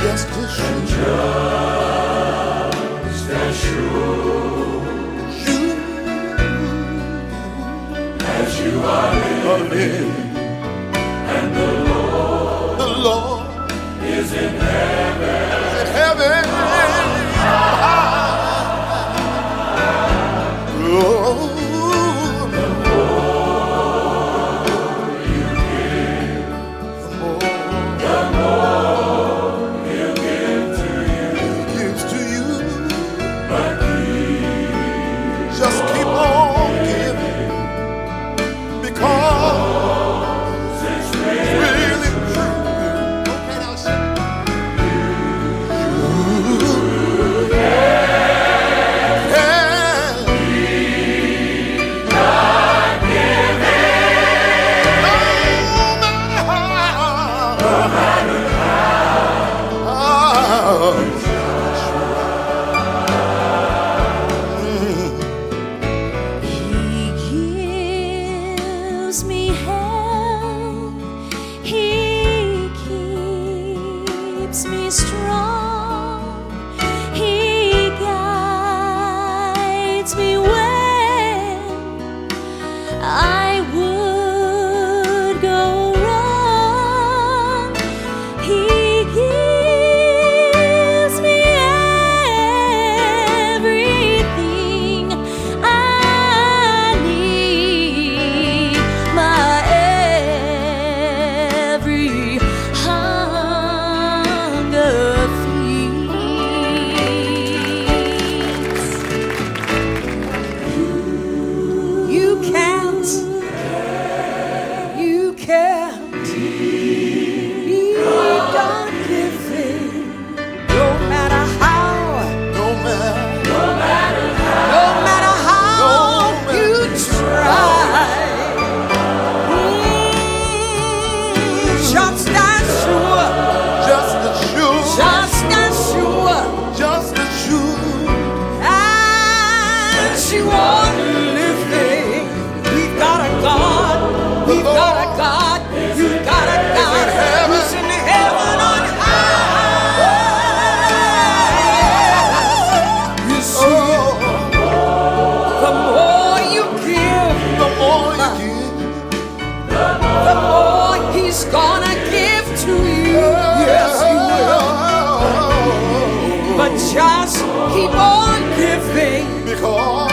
just as sure as you are living, and the Lord is in heaven. Just keep on giving, because it's really true. Okay, now sing. You can keep on giving, no matter how. Me help, He keeps me strong, He guides me when I would go wrong. He gives me everything I need. My every hunger feeds. You can't be done giving, no matter how you try. Just as sure as you are living. We've got a God, you've got a God who's in heaven on high. You see, the more you give, the more He's gonna give to you. Yes, He will. But just keep on giving, Because